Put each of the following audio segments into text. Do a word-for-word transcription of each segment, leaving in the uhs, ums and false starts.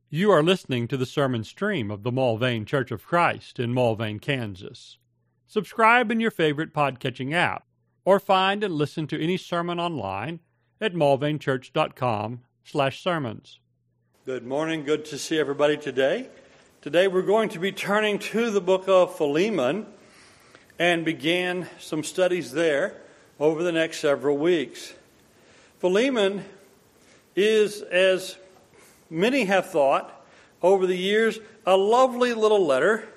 You are listening to the sermon stream of the Mulvane Church of Christ in Mulvane, Kansas. Subscribe in your favorite podcatching app, or find and listen to any sermon online at mulvanechurch.com slash sermons. Good morning. Good to see everybody today. Today we're going to be turning to the book of Philemon and begin some studies there over the next several weeks. Philemon is, as many have thought over the years, a lovely little letter.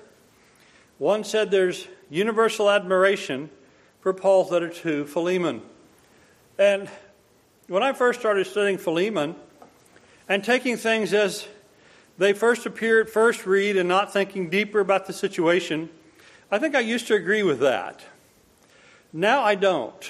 One said there's universal admiration for Paul's letter to Philemon. And when I first started studying Philemon and taking things as they first appear at first read and not thinking deeper about the situation, I think I used to agree with that. Now I don't.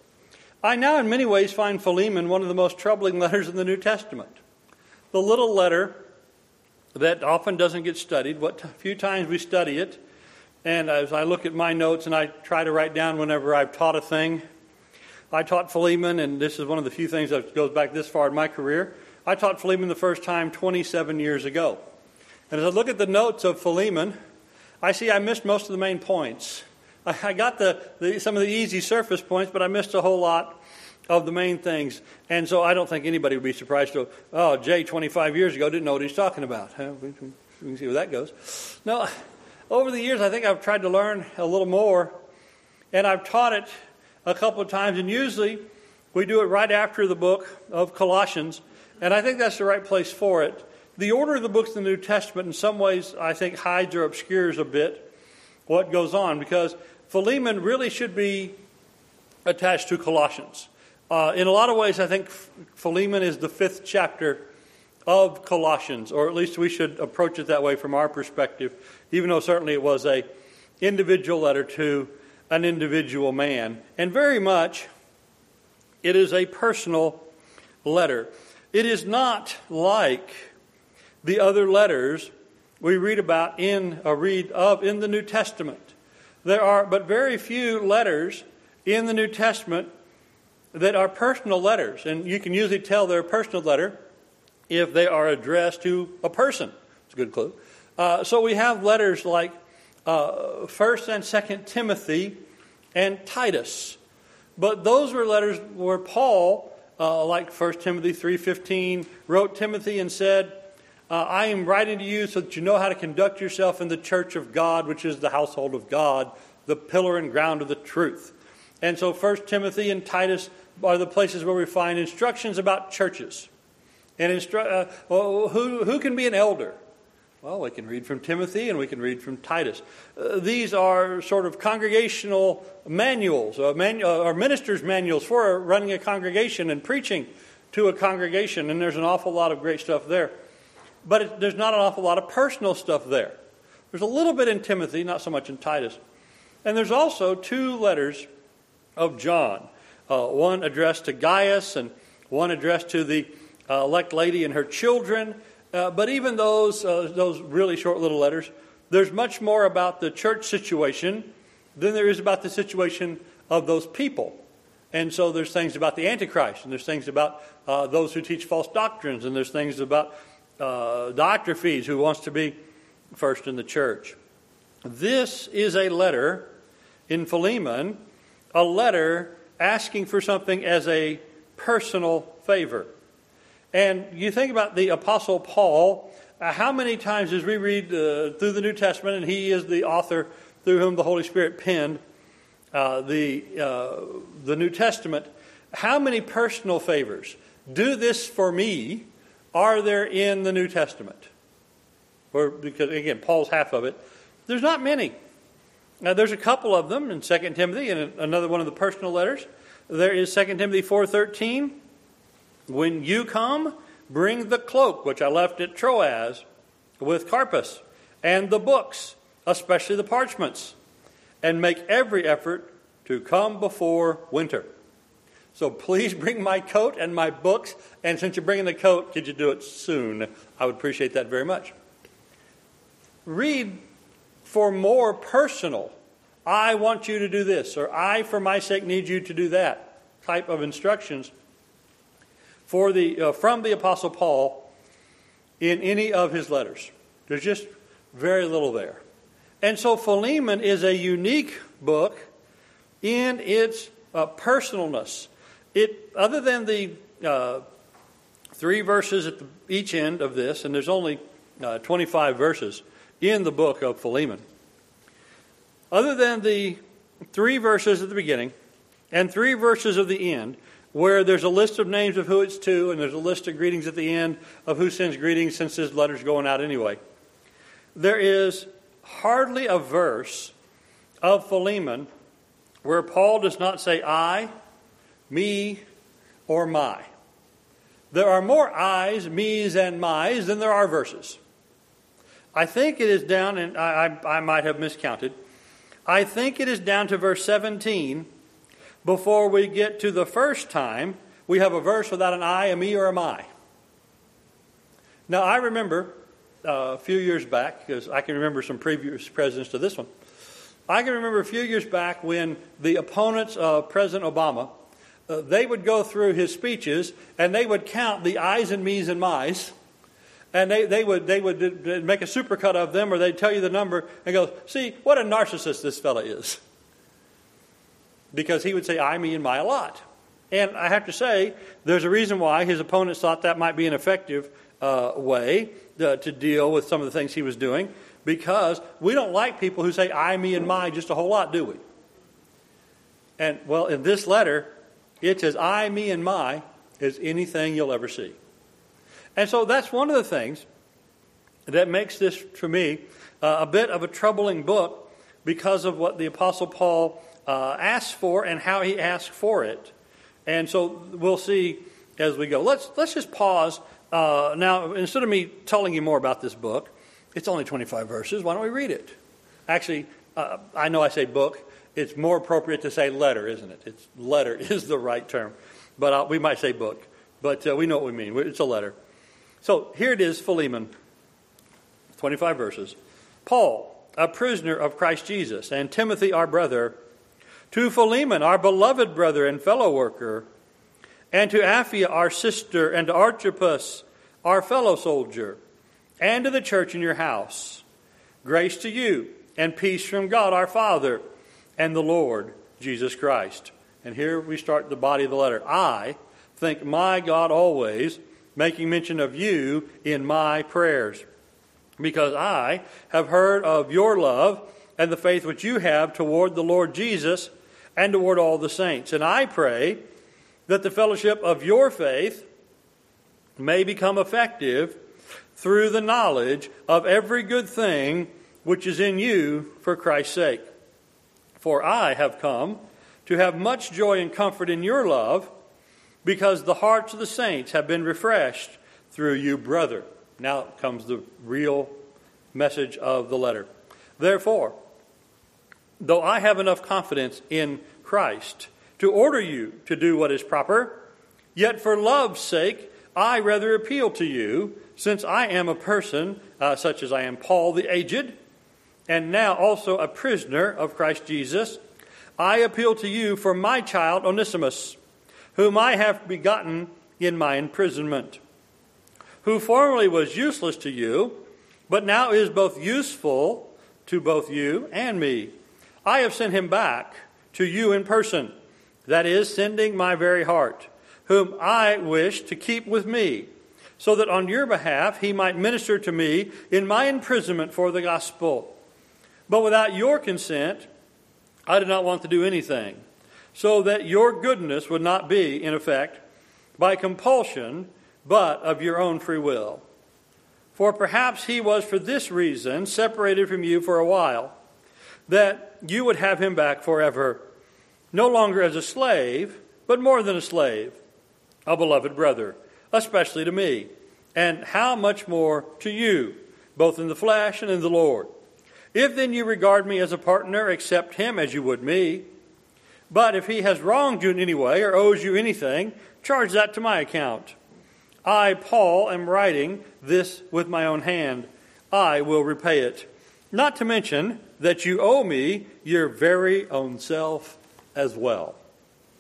I now in many ways find Philemon one of the most troubling letters in the New Testament. The little letter that often doesn't get studied, what few times we study it, and as I look at my notes and I try to write down whenever I've taught a thing, I taught Philemon, and this is one of the few things that goes back this far in my career, I taught Philemon the first time twenty-seven years ago. And as I look at the notes of Philemon, I see I missed most of the main points. I got the, the some of the easy surface points, but I missed a whole lot of the main things. And so I don't think anybody would be surprised to, oh, Jay, twenty-five years ago, didn't know what he's talking about. Huh? We can see where that goes. No, over the years, I think I've tried to learn a little more, and I've taught it a couple of times, and usually we do it right after the book of Colossians, and I think that's the right place for it. The order of the books in the New Testament in some ways, I think, hides or obscures a bit what goes on, because Philemon really should be attached to Colossians. Uh, in a lot of ways, I think Philemon is the fifth chapter of Colossians, or at least we should approach it that way from our perspective, even though certainly it was a individual letter to an individual man. And very much, it is a personal letter. It is not like the other letters we read about in a read of in the New Testament. There are but very few letters in the New Testament that are personal letters, and you can usually tell they're a personal letter if they are addressed to a person. It's a good clue. Uh, so we have letters like uh, First and Second Timothy and Titus, but those were letters where Paul, uh, like First Timothy three fifteen, wrote Timothy and said, uh, "I am writing to you so that you know how to conduct yourself in the church of God, which is the household of God, the pillar and ground of the truth." And so First Timothy and Titus are the places where we find instructions about churches. And instru- uh, well, who, who can be an elder? Well, we can read from Timothy and we can read from Titus. Uh, these are sort of congregational manuals, or, manu- or ministers' manuals for running a congregation and preaching to a congregation. And there's an awful lot of great stuff there. But it, there's not an awful lot of personal stuff there. There's a little bit in Timothy, not so much in Titus. And there's also two letters of John. Uh, one addressed to Gaius and one addressed to the uh, elect lady and her children. Uh, but even those uh, those really short little letters, there's much more about the church situation than there is about the situation of those people. And so there's things about the Antichrist, and there's things about uh, those who teach false doctrines, and there's things about uh, Diotrephes, who wants to be first in the church. This is a letter in Philemon, a letter asking for something as a personal favor. And you think about the Apostle Paul, uh, how many times as we read uh, through the New Testament, and he is the author through whom the Holy Spirit penned uh, the, uh, the New Testament, how many personal favors, do this for me, are there in the New Testament? Or because, again, Paul's half of it. There's not many. Now, there's a couple of them in Second Timothy and another one of the personal letters. There is Second Timothy four thirteen. When you come, bring the cloak, which I left at Troas with Carpus, and the books, especially the parchments, and make every effort to come before winter. So please bring my coat and my books, and since you're bringing the coat, could you do it soon? I would appreciate that very much. Read for more personal, I want you to do this, or I, for my sake, need you to do that type of instructions for the uh, from the Apostle Paul in any of his letters. There's just very little there. And so Philemon is a unique book in its uh, personalness. It, other than the uh, three verses at the, each end of this, and there's only uh, twenty-five verses in the book of Philemon. Other than the three verses at the beginning and three verses of the end, where there's a list of names of who it's to, and there's a list of greetings at the end of who sends greetings since this letter's going out anyway, there is hardly a verse of Philemon where Paul does not say I, me, or my. There are more I's, me's, and my's than there are verses. I think it is down, and I, I, I might have miscounted, I think it is down to verse seventeen before we get to the first time we have a verse without an I, a me, or a my. Now, I remember uh, a few years back, because I can remember some previous presidents to this one, I can remember a few years back when the opponents of President Obama, uh, they would go through his speeches and they would count the I's and me's and my's, and they, they would they would make a supercut of them, or they'd tell you the number and go, see, what a narcissist this fella is. Because he would say I, me, and my a lot. And I have to say, there's a reason why his opponents thought that might be an effective uh, way to, to deal with some of the things he was doing, because we don't like people who say I, me, and my just a whole lot, do we? And, well, in this letter, it says I, me, and my is anything you'll ever see. And so that's one of the things that makes this, for me, uh, a bit of a troubling book, because of what the Apostle Paul uh, asked for and how he asked for it. And so we'll see as we go. Let's let's just pause. Uh, now, instead of me telling you more about this book, it's only twenty-five verses. Why don't we read it? Actually, uh, I know I say book. It's more appropriate to say letter, isn't it? It's letter is the right term. But uh, we might say book. But uh, we know what we mean. It's a letter. So here it is, Philemon, twenty-five verses. Paul, a prisoner of Christ Jesus, and Timothy, our brother, to Philemon, our beloved brother and fellow worker, and to Apphia, our sister, and to Archippus, our fellow soldier, and to the church in your house. Grace to you, and peace from God our Father, and the Lord Jesus Christ. And here we start the body of the letter. I thank my God always, making mention of you in my prayers, because I have heard of your love and the faith which you have toward the Lord Jesus and toward all the saints. And I pray that the fellowship of your faith may become effective through the knowledge of every good thing which is in you for Christ's sake. For I have come to have much joy and comfort in your love, because the hearts of the saints have been refreshed through you, brother. Now comes the real message of the letter. Therefore, though I have enough confidence in Christ to order you to do what is proper, yet for love's sake I rather appeal to you, since I am a person, uh, such as I am Paul the aged, and now also a prisoner of Christ Jesus. I appeal to you for my child Onesimus, whom I have begotten in my imprisonment, who formerly was useless to you, but now is both useful to both you and me. I have sent him back to you in person, that is, sending my very heart, whom I wish to keep with me, so that on your behalf he might minister to me in my imprisonment for the gospel. But without your consent, I did not want to do anything, so that your goodness would not be, in effect, by compulsion, but of your own free will. For perhaps he was for this reason separated from you for a while, that you would have him back forever, no longer as a slave, but more than a slave, a beloved brother, especially to me, and how much more to you, both in the flesh and in the Lord. If then you regard me as a partner, accept him as you would me. But if he has wronged you in any way or owes you anything, charge that to my account. I, Paul, am writing this with my own hand. I will repay it. Not to mention that you owe me your very own self as well.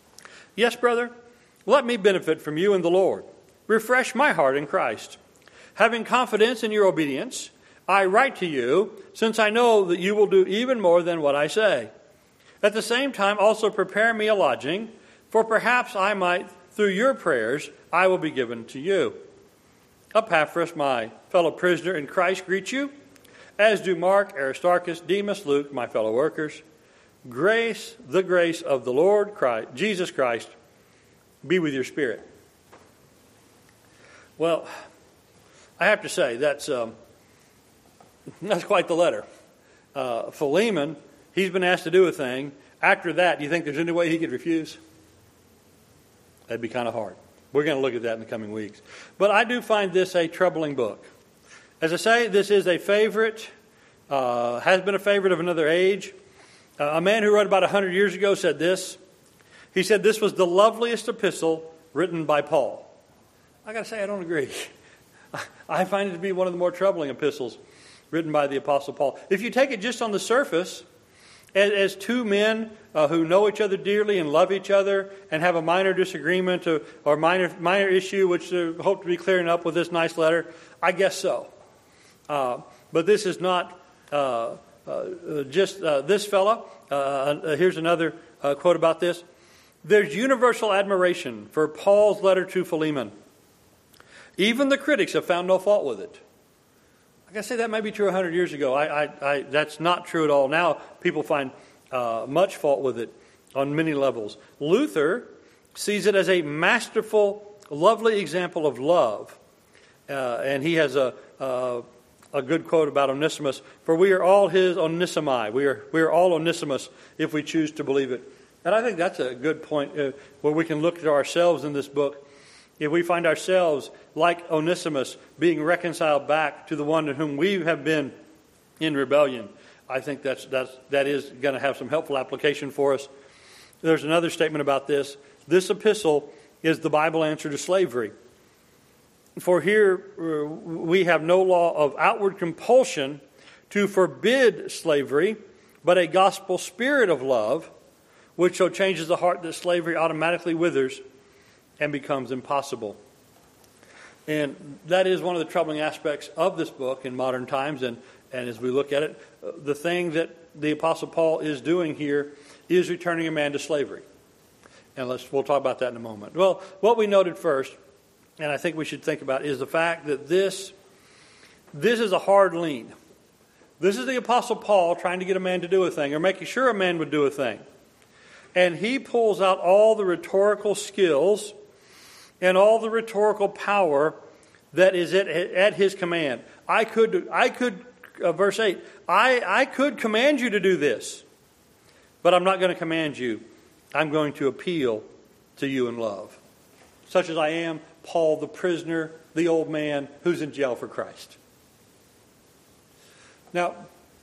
Yes, brother, let me benefit from you in the Lord. Refresh my heart in Christ. Having confidence in your obedience, I write to you, since I know that you will do even more than what I say. At the same time, also prepare me a lodging, for perhaps I might, through your prayers, I will be given to you. Epaphras, my fellow prisoner in Christ, greets you, as do Mark, Aristarchus, Demas, Luke, my fellow workers. Grace, the grace of the Lord Christ, Jesus Christ, be with your spirit. Well, I have to say, that's um, that's quite the letter. Uh, Philemon, he's been asked to do a thing. After that, do you think there's any way he could refuse? That'd be kind of hard. We're going to look at that in the coming weeks. But I do find this a troubling book. As I say, this is a favorite, uh, has been a favorite of another age. Uh, a man who wrote about one hundred years ago said this. He said this was the loveliest epistle written by Paul. I got to say, I don't agree. I find it to be one of the more troubling epistles written by the Apostle Paul. If you take it just on the surface, as, as two men uh, who know each other dearly and love each other and have a minor disagreement or, or minor minor issue, which they hope to be clearing up with this nice letter, I guess so. Uh, but this is not uh, uh, just uh, this fella. Uh, here's another uh, quote about this. There's universal admiration for Paul's letter to Philemon. Even the critics have found no fault with it. I gotta say that may be true one hundred years ago. I, I, I, that's not true at all. Now people find uh, much fault with it on many levels. Luther sees it as a masterful, lovely example of love. Uh, and he has a, uh, a good quote about Onesimus. For we are all his Onesimi. We are, we are all Onesimus if we choose to believe it. And I think that's a good point uh, where we can look at ourselves in this book. If we find ourselves, like Onesimus, being reconciled back to the one to whom we have been in rebellion, I think that's, that's, that is going to have some helpful application for us. There's another statement about this. This epistle is the Bible answer to slavery. For here uh, we have no law of outward compulsion to forbid slavery, but a gospel spirit of love, which so changes the heart that slavery automatically withers and becomes impossible. And that is one of the troubling aspects of this book in modern times. And, and as we look at it, the thing that the Apostle Paul is doing here is returning a man to slavery. And let's we'll talk about that in a moment. Well, what we noted first, and I think we should think about, is the fact that this, this is a hard lean. This is the Apostle Paul trying to get a man to do a thing, or making sure a man would do a thing. And he pulls out all the rhetorical skills and all the rhetorical power that is at, at his command. I could, I could, uh, verse eight, I, I could command you to do this, but I'm not going to command you. I'm going to appeal to you in love. Such as I am, Paul the prisoner, the old man who's in jail for Christ. Now,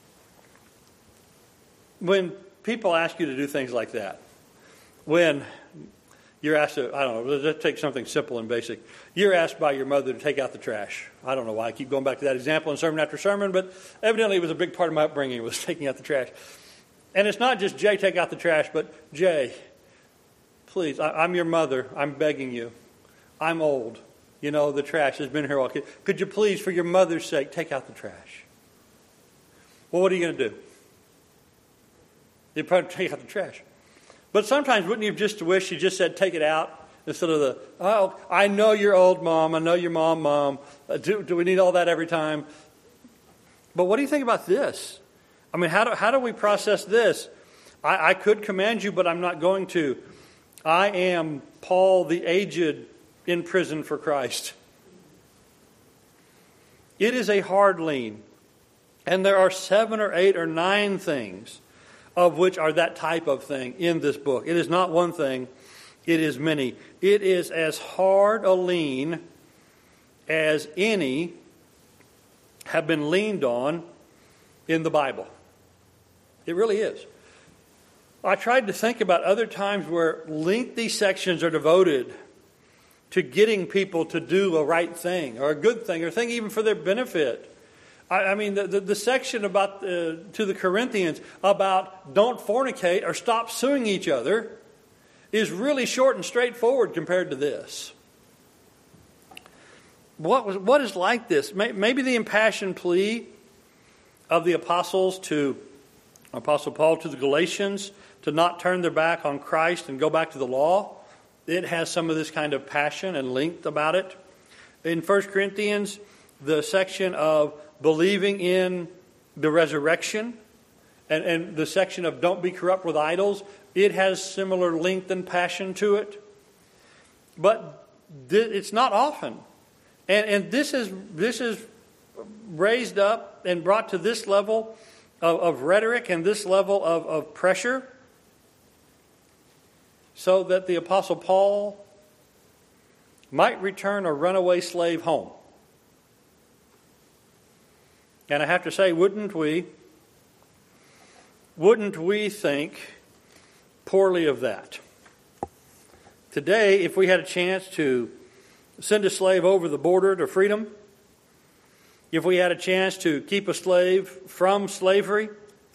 when people ask you to do things like that, when you're asked to, I don't know, let's take something simple and basic. You're asked by your mother to take out the trash. I don't know why I keep going back to that example in sermon after sermon, but evidently it was a big part of my upbringing, was taking out the trash. And it's not just, Jay, take out the trash, but Jay, please, I, I'm your mother. I'm begging you. I'm old. You know, the trash has been here all. Could you please, for your mother's sake, take out the trash? Well, what are you going to do? You'd probably take out the trash. But sometimes wouldn't you just wish you just said take it out instead of the, oh, I know you're old, Mom. I know you're mom, Mom. Uh, do, do we need all that every time? But what do you think about this? I mean, how do, how do we process this? I, I could command you, but I'm not going to. I am Paul the aged in prison for Christ. It is a hard lean. And there are seven or eight or nine things of which are that type of thing in this book. It is not one thing. It is many. It is as hard a lean as any have been leaned on in the Bible. It really is. I tried to think about other times where lengthy sections are devoted to getting people to do a right thing or a good thing or a thing even for their benefit. I mean, the, the, the section about uh, to the Corinthians about don't fornicate or stop suing each other is really short and straightforward compared to this. what was what is like this? Maybe the impassioned plea of the apostles to Apostle Paul to the Galatians to not turn their back on Christ and go back to the law. It has some of this kind of passion and length about it. In First Corinthians, the section of believing in the resurrection and, and the section of don't be corrupt with idols, it has similar length and passion to it. But th- it's not often. And, and this is this is raised up and brought to this level of, of rhetoric and this level of, of pressure so that the Apostle Paul might return a runaway slave home. And I have to say, wouldn't we, wouldn't we think poorly of that? Today, if we had a chance to send a slave over the border to freedom, if we had a chance to keep a slave from slavery,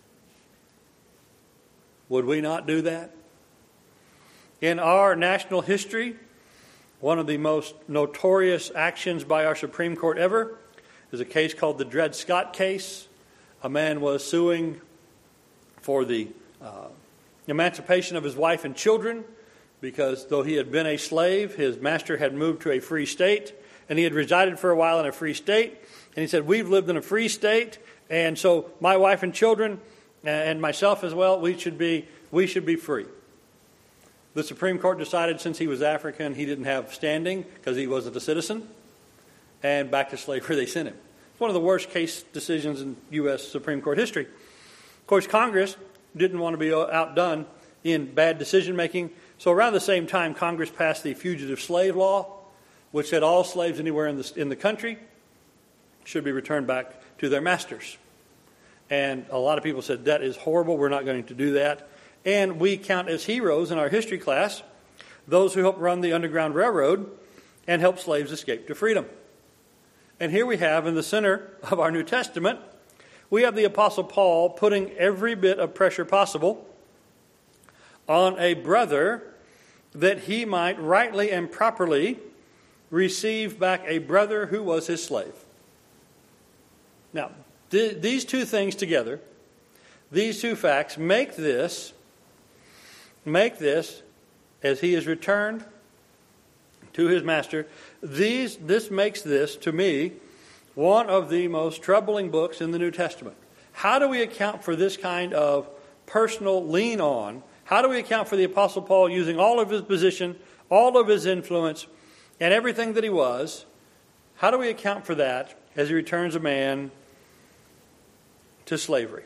would we not do that? In our national history, one of the most notorious actions by our Supreme Court ever is a case called the Dred Scott case. A man was suing for the uh, emancipation of his wife and children because though he had been a slave, his master had moved to a free state, and he had resided for a while in a free state. And he said, we've lived in a free state, and so my wife and children and myself as well, we should be we should be free. The Supreme Court decided since he was African, he didn't have standing because he wasn't a citizen, and back to slavery they sent him. It's one of the worst case decisions in U S Supreme Court history. Of course, Congress didn't want to be outdone in bad decision making, so around the same time, Congress passed the Fugitive Slave Law, which said all slaves anywhere in the in the country should be returned back to their masters. And a lot of people said, that is horrible, we're not going to do that. And we count as heroes in our history class those who helped run the Underground Railroad and helped slaves escape to freedom. And here we have in the center of our New Testament, we have the Apostle Paul putting every bit of pressure possible on a brother that he might rightly and properly receive back a brother who was his slave. Now, th- these two things together, these two facts make this Make this, as he is returned to his master, these this makes this, to me, one of the most troubling books in the New Testament. How do we account for this kind of personal lean on? How do we account for the Apostle Paul using all of his position, all of his influence, and everything that he was? How do we account for that as he returns a man to slavery?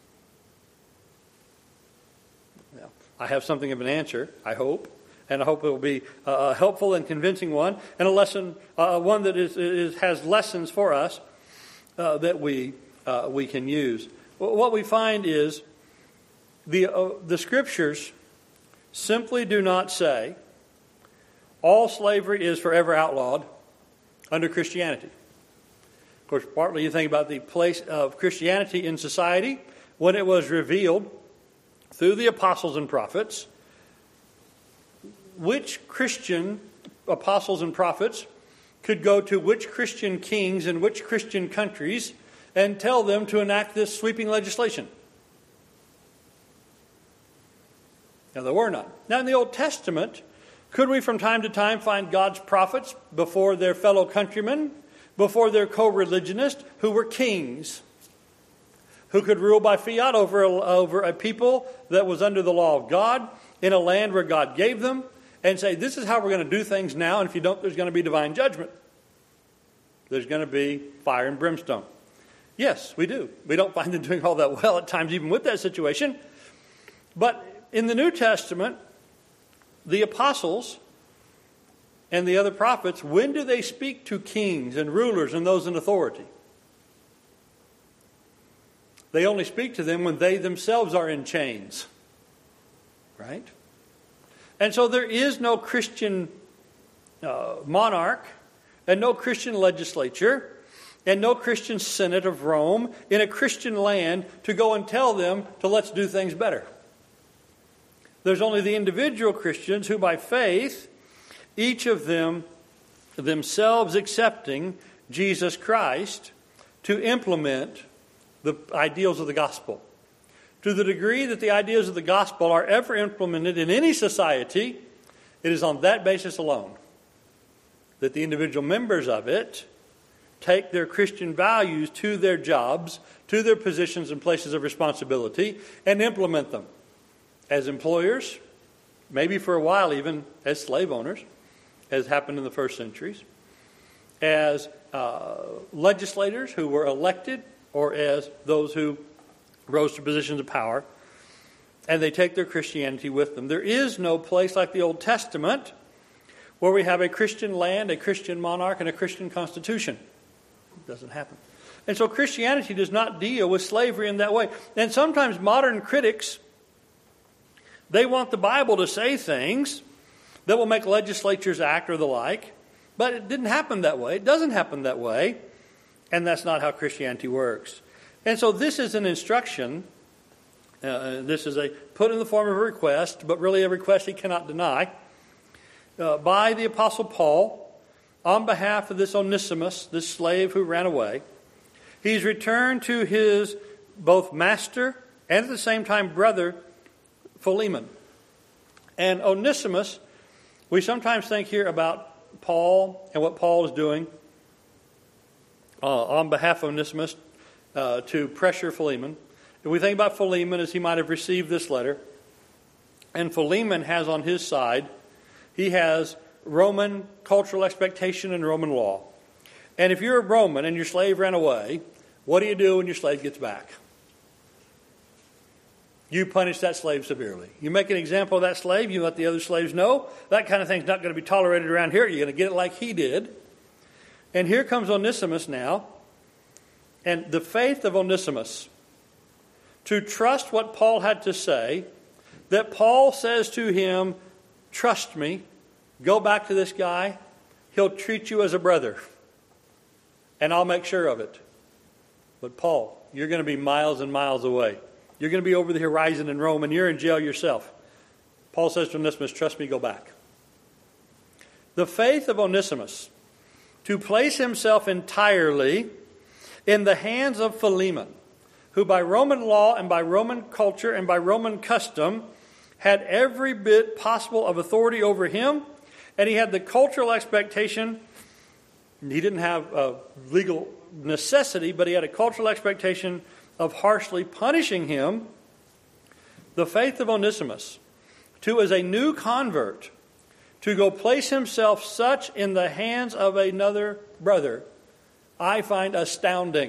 I have something of an answer, I hope, and I hope it will be a helpful and convincing one, and a lesson, uh, one that is, is has lessons for us uh, that we uh, we can use. Well, what we find is the uh, the Scriptures simply do not say all slavery is forever outlawed under Christianity. Of course, partly you think about the place of Christianity in society when it was revealed through the apostles and prophets. Which Christian apostles and prophets could go to which Christian kings in which Christian countries and tell them to enact this sweeping legislation? Now, there were none. Now, in the Old Testament, could we from time to time find God's prophets before their fellow countrymen, before their co-religionists, who were kings, who could rule by fiat over a, over a people that was under the law of God in a land where God gave them, and say, this is how we're going to do things now, and if you don't, there's going to be divine judgment. There's going to be fire and brimstone. Yes, we do. We don't find them doing all that well at times, even with that situation. But in the New Testament, the apostles and the other prophets, when do they speak to kings and rulers and those in authority? They only speak to them when they themselves are in chains. Right? And so there is no Christian uh, monarch and no Christian legislature and no Christian Senate of Rome in a Christian land to go and tell them to let's do things better. There's only the individual Christians who by faith, each of them themselves accepting Jesus Christ to implement the ideals of the gospel. To the degree that the ideas of the gospel are ever implemented in any society, it is on that basis alone that the individual members of it take their Christian values to their jobs, to their positions and places of responsibility, and implement them as employers, maybe for a while even as slave owners, as happened in the first centuries, as uh, legislators who were elected, or as those who rose to positions of power, and they take their Christianity with them. There is no place like the Old Testament where we have a Christian land, a Christian monarch, and a Christian constitution. It doesn't happen. And so Christianity does not deal with slavery in that way. And sometimes modern critics, they want the Bible to say things that will make legislatures act or the like, but it didn't happen that way. It doesn't happen that way, and that's not how Christianity works. And so this is an instruction. Uh, this is a put in the form of a request, but really a request he cannot deny, uh, by the Apostle Paul on behalf of this Onesimus, this slave who ran away. He's returned to his both master and at the same time brother, Philemon. And Onesimus, we sometimes think here about Paul and what Paul is doing uh, on behalf of Onesimus uh, to pressure Philemon. If we think about Philemon as he might have received this letter, and Philemon has on his side, he has Roman cultural expectation and Roman law. And if you're a Roman and your slave ran away, what do you do when your slave gets back? You punish that slave severely. You make an example of that slave, you let the other slaves know, that kind of thing's not going to be tolerated around here. You're going to get it like he did. And here comes Onesimus now. And the faith of Onesimus to trust what Paul had to say, that Paul says to him, trust me, go back to this guy, he'll treat you as a brother, and I'll make sure of it. But Paul, you're going to be miles and miles away. You're going to be over the horizon in Rome, and you're in jail yourself. Paul says to Onesimus, trust me, go back. The faith of Onesimus to place himself entirely in the hands of Philemon, who by Roman law and by Roman culture and by Roman custom had every bit possible of authority over him, and he had the cultural expectation. He didn't have a legal necessity, but he had a cultural expectation of harshly punishing him. The faith of Onesimus to, as a new convert, to go place himself such in the hands of another brother, I find astounding.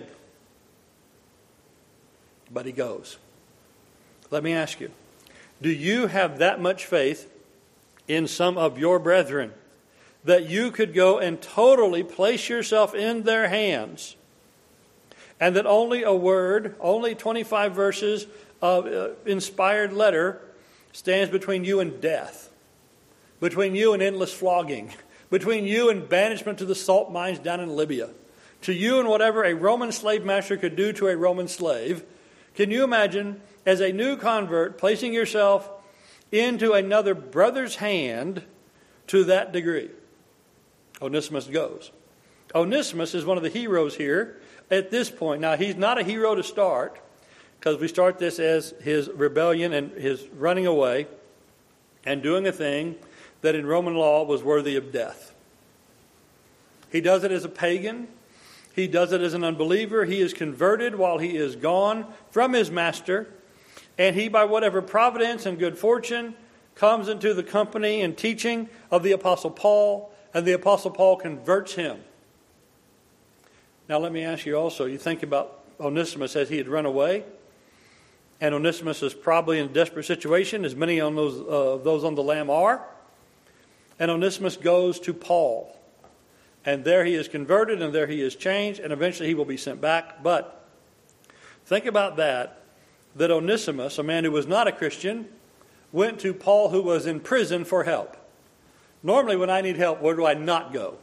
But he goes. Let me ask you, do you have that much faith in some of your brethren that you could go and totally place yourself in their hands, and that only a word, only twenty-five verses of uh, inspired letter stands between you and death, between you and endless flogging, between you and banishment to the salt mines down in Libya, to you and whatever a Roman slave master could do to a Roman slave? Can you imagine, as a new convert, placing yourself into another brother's hand to that degree? Onesimus goes. Onesimus is one of the heroes here at this point. Now, he's not a hero to start, because we start this as his rebellion and his running away and doing a thing that in Roman law was worthy of death. He does it as a pagan. He does it as an unbeliever. He is converted while he is gone from his master. And he, by whatever providence and good fortune, comes into the company and teaching of the Apostle Paul. And the Apostle Paul converts him. Now let me ask you also, you think about Onesimus as he had run away. And Onesimus is probably in a desperate situation, as many of those, uh, those on the lam are. And Onesimus goes to Paul. And there he is converted, and there he is changed, and eventually he will be sent back. But think about that, that Onesimus, a man who was not a Christian, went to Paul, who was in prison, for help. Normally when I need help, where do I not go?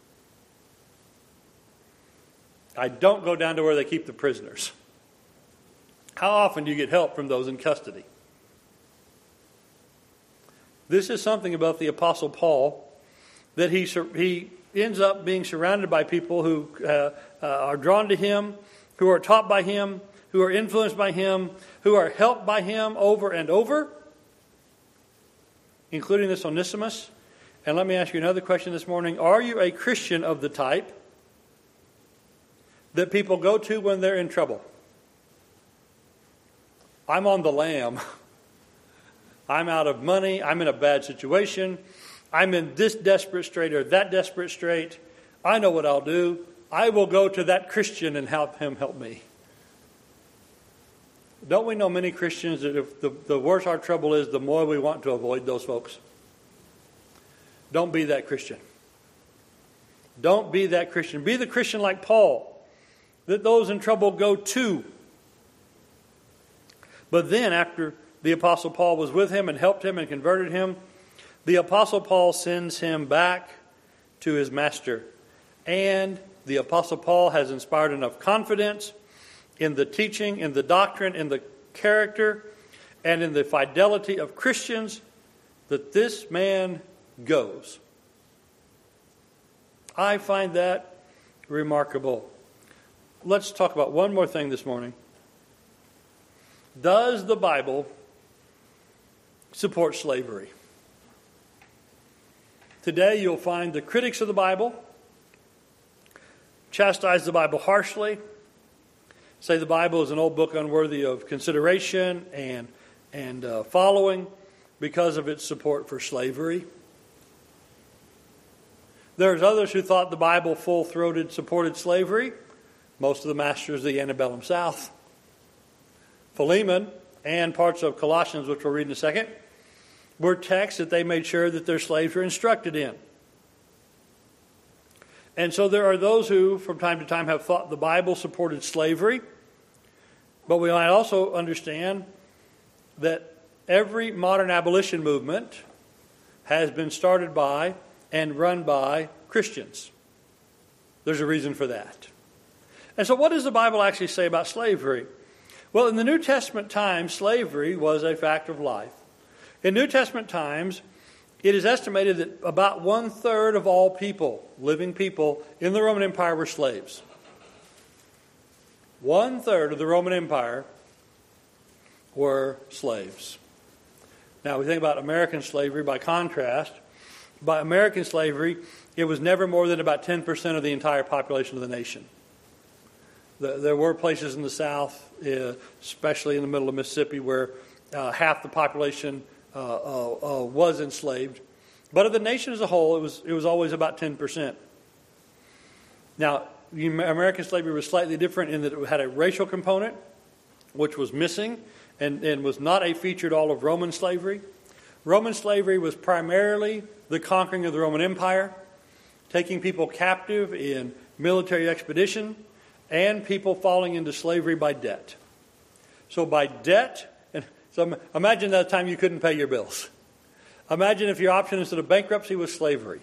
I don't go down to where they keep the prisoners. How often do you get help from those in custody? This is something about the Apostle Paul, that he, he ends up being surrounded by people who uh, uh, are drawn to him, who are taught by him, who are influenced by him, who are helped by him over and over, including this Onesimus. And let me ask you another question this morning. Are you a Christian of the type that people go to when they're in trouble? I'm on the lam. I'm out of money. I'm in a bad situation. I'm in this desperate strait or that desperate strait. I know what I'll do. I will go to that Christian and help him help me. Don't we know many Christians that if the, the worse our trouble is, the more we want to avoid those folks? Don't be that Christian. Don't be that Christian. Be the Christian like Paul, that those in trouble go to. But then after the Apostle Paul was with him and helped him and converted him, the Apostle Paul sends him back to his master. And the Apostle Paul has inspired enough confidence in the teaching, in the doctrine, in the character, and in the fidelity of Christians that this man goes. I find that remarkable. Let's talk about one more thing this morning. Does the Bible support slavery? Today you'll find the critics of the Bible chastise the Bible harshly, say the Bible is an old book unworthy of consideration and, and uh, following because of its support for slavery. There's others who thought the Bible full-throated supported slavery. Most of the masters of the antebellum South. Philemon and parts of Colossians, which we'll read in a second, were texts that they made sure that their slaves were instructed in. And so there are those who, from time to time, have thought the Bible supported slavery. But we might also understand that every modern abolition movement has been started by and run by Christians. There's a reason for that. And so what does the Bible actually say about slavery? Well, in the New Testament times, slavery was a fact of life. In New Testament times, it is estimated that about one-third of all people, living people, in the Roman Empire were slaves. One-third of the Roman Empire were slaves. Now, we think about American slavery by contrast. By American slavery, it was never more than about ten percent of the entire population of the nation. There were places in the South, especially in the middle of Mississippi, where uh, half the population uh, uh, uh, was enslaved. But of the nation as a whole, it was it was always about ten percent. Now, American slavery was slightly different in that it had a racial component, which was missing and, and was not a feature at all of Roman slavery. Roman slavery was primarily the conquering of the Roman Empire, taking people captive in military expedition, and people falling into slavery by debt. So by debt, and so imagine that time you couldn't pay your bills. Imagine if your option instead of bankruptcy was slavery.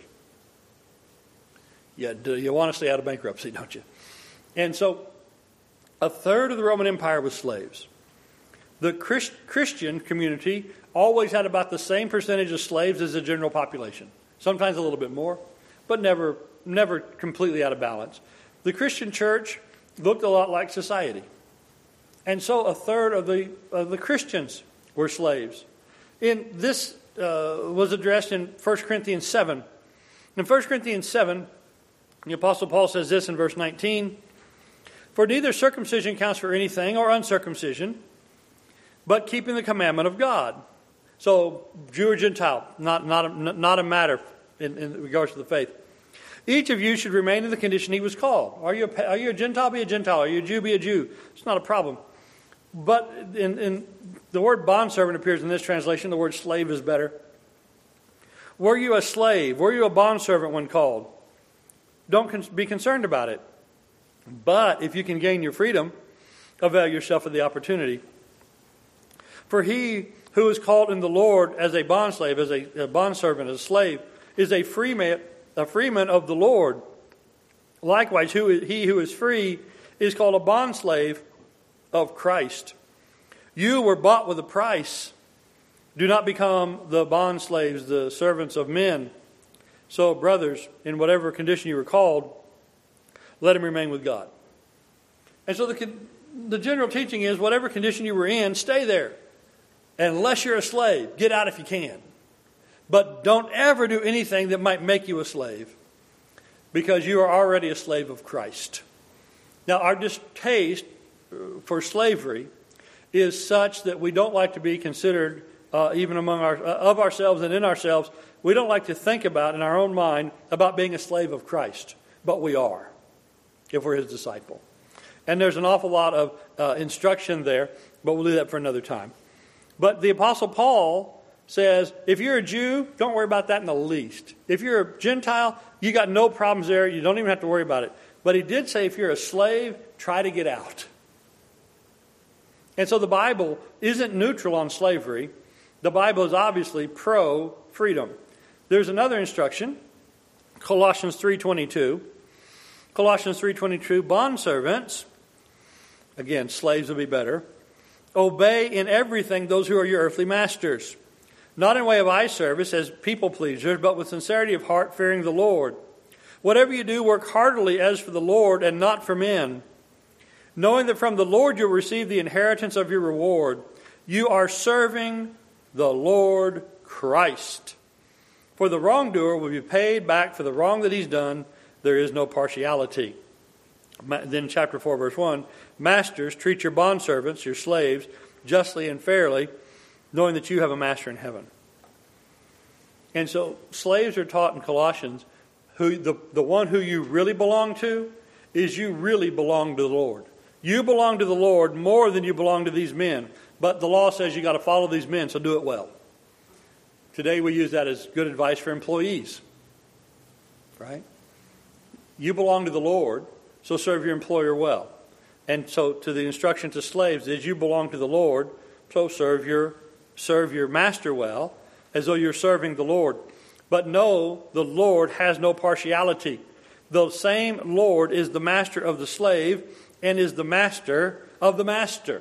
You, you want to stay out of bankruptcy, don't you? And so a third of the Roman Empire was slaves. The Christ, Christian community always had about the same percentage of slaves as the general population. Sometimes a little bit more, but never, never completely out of balance. The Christian church looked a lot like society. And so a third of the of the Christians were slaves. In this uh, was addressed in First Corinthians seven. In First Corinthians seven, the Apostle Paul says this in verse nineteen, "For neither circumcision counts for anything or uncircumcision, but keeping the commandment of God." So Jew or Gentile, not, not, a, not a matter in, in regards to the faith. "Each of you should remain in the condition he was called." Are you a, are you a Gentile? Be a Gentile. Are you a Jew? Be a Jew. It's not a problem. But in, in the word bondservant appears in this translation. The word slave is better. Were you a slave? Were you a bondservant when called? Don't con- be concerned about it. But if you can gain your freedom, avail yourself of the opportunity. "For he who is called in the Lord as a bondslave, as a, a bondservant, as a slave, is a free man, a freeman of the Lord. Likewise, who is, he who is free is called a bondslave of Christ. You were bought with a price. Do not become the bondslaves, the servants of men. So, brothers, in whatever condition you were called, let him remain with God. And so the, the general teaching is, whatever condition you were in, stay there. Unless you're a slave, get out if you can. But don't ever do anything that might make you a slave, because you are already a slave of Christ. Now, our distaste for slavery is such that we don't like to be considered, uh, even among our, uh, of ourselves and in ourselves, we don't like to think about in our own mind about being a slave of Christ. But we are, if we're his disciple. And there's an awful lot of uh, instruction there, but we'll do that for another time. But the Apostle Paul says, if you're a Jew, don't worry about that in the least. If you're a Gentile, you got no problems there. You don't even have to worry about it. But he did say, if you're a slave, try to get out. And so the Bible isn't neutral on slavery. The Bible is obviously pro-freedom. There's another instruction, Colossians three twenty-two. Colossians three twenty-two, bondservants, again, slaves will be better, obey in everything those who are your earthly masters, not in way of eye service as people pleasers, but with sincerity of heart, fearing the Lord. Whatever you do, work heartily as for the Lord and not for men, knowing that from the Lord you'll receive the inheritance of your reward. You are serving the Lord Christ. For the wrongdoer will be paid back for the wrong that he's done. There is no partiality. Then chapter four, verse one, masters, treat your bondservants, your slaves, justly and fairly, knowing that you have a master in heaven. And so slaves are taught in Colossians, who the, the one who you really belong to is you really belong to the Lord. You belong to the Lord more than you belong to these men. But the law says you got to follow these men, so do it well. Today we use that as good advice for employees. Right? You belong to the Lord, so serve your employer well. And so to the instruction to slaves is you belong to the Lord, so serve your serve your master well, as though you're serving the Lord. But know the Lord has no partiality. The same Lord is the master of the slave and is the master of the master.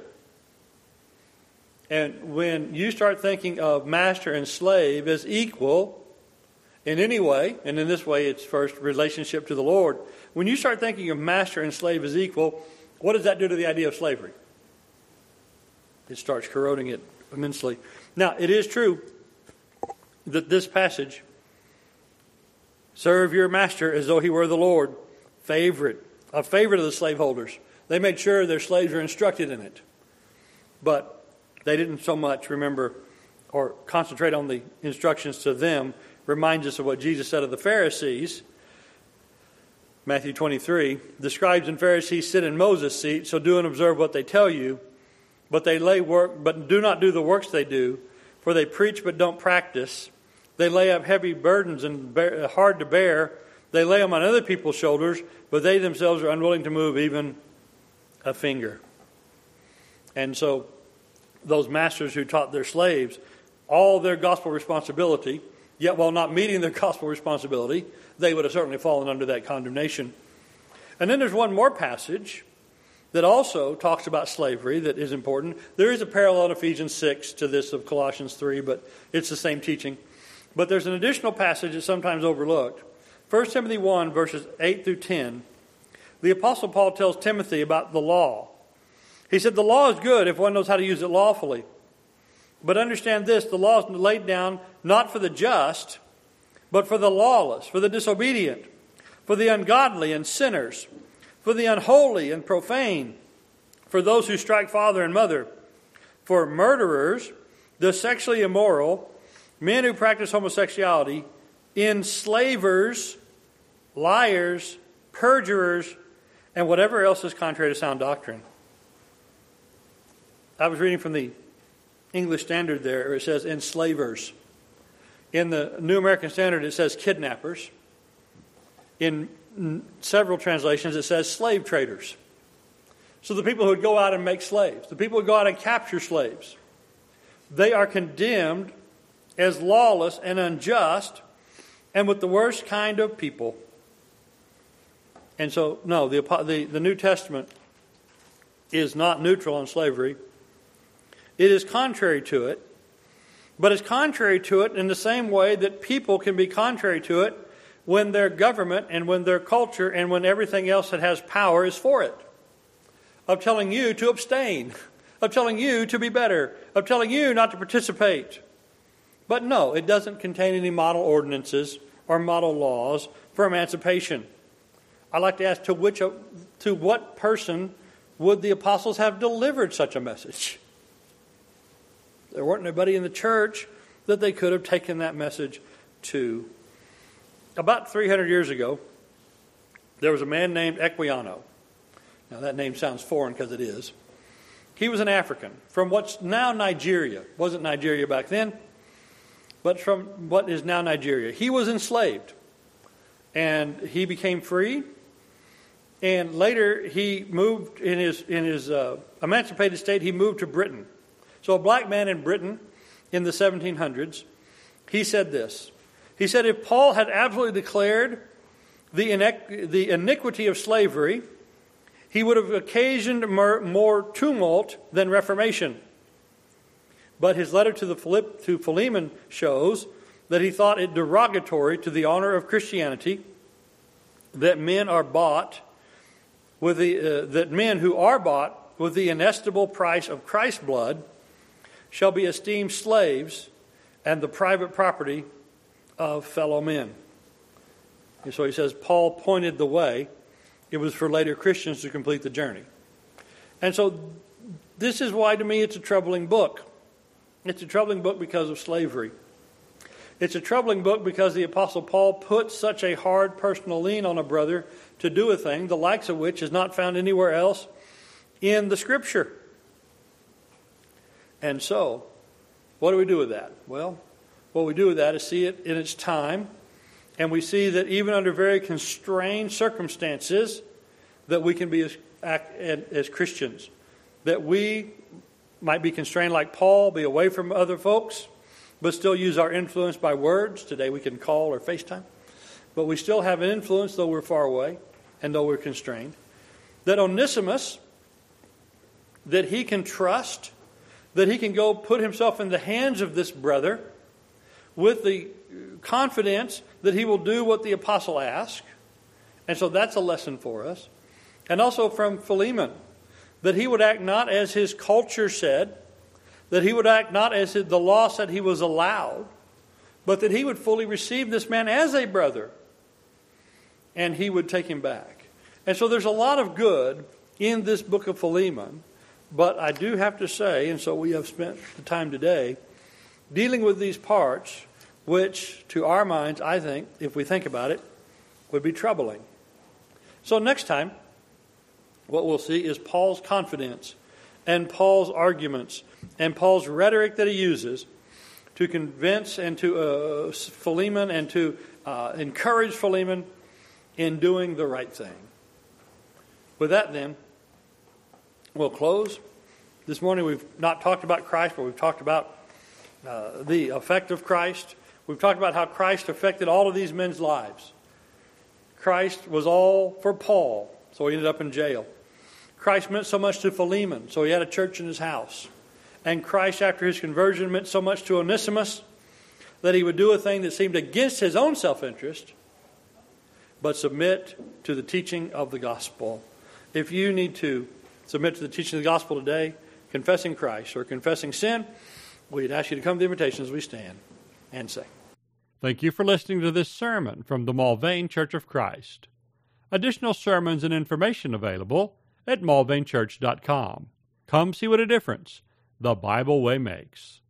And when you start thinking of master and slave as equal in any way, and in this way it's first relationship to the Lord, when you start thinking of master and slave as equal, what does that do to the idea of slavery? It starts corroding it immensely. Now, it is true that this passage, serve your master as though he were the Lord, favorite, a favorite of the slaveholders. They made sure their slaves were instructed in it. But they didn't so much remember or concentrate on the instructions to them. Reminds us of what Jesus said of the Pharisees. Matthew twenty-three, the scribes and Pharisees sit in Moses' seat, so do and observe what they tell you, but they lay work, but do not do the works they do, for they preach but don't practice. They lay up heavy burdens and bear, hard to bear. They lay them on other people's shoulders, but they themselves are unwilling to move even a finger. And so those masters who taught their slaves all their gospel responsibility, yet while not meeting their gospel responsibility, they would have certainly fallen under that condemnation. And then there's one more passage that also talks about slavery that is important. There is a parallel in Ephesians six to this of Colossians three, but it's the same teaching. But there's an additional passage that's sometimes overlooked. First Timothy one, verses eight through ten. The Apostle Paul tells Timothy about the law. He said, the law is good if one knows how to use it lawfully. But understand this, the law is laid down not for the just, but for the lawless, for the disobedient, for the ungodly and sinners, for the unholy and profane, for those who strike father and mother, for murderers, the sexually immoral, men who practice homosexuality, enslavers, liars, perjurers, and whatever else is contrary to sound doctrine. I was reading from the English Standard there, where it says enslavers. In the New American Standard, it says kidnappers. In several translations, it says slave traders. So the people who would go out and make slaves, the people who would go out and capture slaves, they are condemned as lawless and unjust and with the worst kind of people. And so, no, the, the, the New Testament is not neutral on slavery. It is contrary to it, but it's contrary to it in the same way that people can be contrary to it when their government and when their culture and when everything else that has power is for it. Of telling you to abstain, of telling you to be better, of telling you not to participate. But no, it doesn't contain any model ordinances or model laws for emancipation. I'd like to ask, to which, to what person would the apostles have delivered such a message? There weren't anybody in the church that they could have taken that message to. About three hundred years ago, there was a man named Equiano. Now that name sounds foreign because it is. He was an African from what's now Nigeria. Wasn't Nigeria back then, but from what is now Nigeria. He was enslaved, and he became free. And later, he moved in his in his uh, emancipated state. He moved to Britain. So, a black man in Britain in the seventeen hundreds, he said this. He said, if Paul had absolutely declared the iniqu- the iniquity of slavery, he would have occasioned more, more tumult than reformation. But his letter to the Philipp, to Philemon shows that he thought it derogatory to the honor of Christianity that men are bought with the uh, that men who are bought with the inestimable price of Christ's blood shall be esteemed slaves and the private property of fellow men. And so he says Paul pointed the way. It was for later Christians to complete the journey. And so this is why to me it's a troubling book. It's a troubling book because of slavery. It's a troubling book because the Apostle Paul put such a hard personal lien on a brother to do a thing, the likes of which is not found anywhere else in the Scripture. And so, what do we do with that? Well, what we do with that is see it in its time, and we see that even under very constrained circumstances, that we can be as, as Christians. That we might be constrained like Paul, be away from other folks, but still use our influence by words. Today we can call or FaceTime. But we still have an influence though we're far away and though we're constrained. That Onesimus, that he can trust, that he can go put himself in the hands of this brother with the confidence that he will do what the apostle asked. And so that's a lesson for us. And also from Philemon, that he would act not as his culture said, that he would act not as the law said he was allowed, but that he would fully receive this man as a brother, and he would take him back. And so there's a lot of good in this book of Philemon, but I do have to say, and so we have spent the time today dealing with these parts, which to our minds, I think, if we think about it, would be troubling. So next time, what we'll see is Paul's confidence and Paul's arguments and Paul's rhetoric that he uses to convince and to uh, Philemon and to uh, encourage Philemon in doing the right thing. With that then, we'll close. This morning we've not talked about Christ, but we've talked about uh, the effect of Christ. We've talked about how Christ affected all of these men's lives. Christ was all for Paul, so he ended up in jail. Christ meant so much to Philemon, so he had a church in his house. And Christ, after his conversion, meant so much to Onesimus that he would do a thing that seemed against his own self-interest, but submit to the teaching of the gospel. If you need to submit to the teaching of the gospel today, confessing Christ or confessing sin, we'd ask you to come to the invitation as we stand and sing. Thank you for listening to this sermon from the Mulvane Church of Christ. Additional sermons and information available at mulvane church dot com. Come see what a difference the Bible way makes.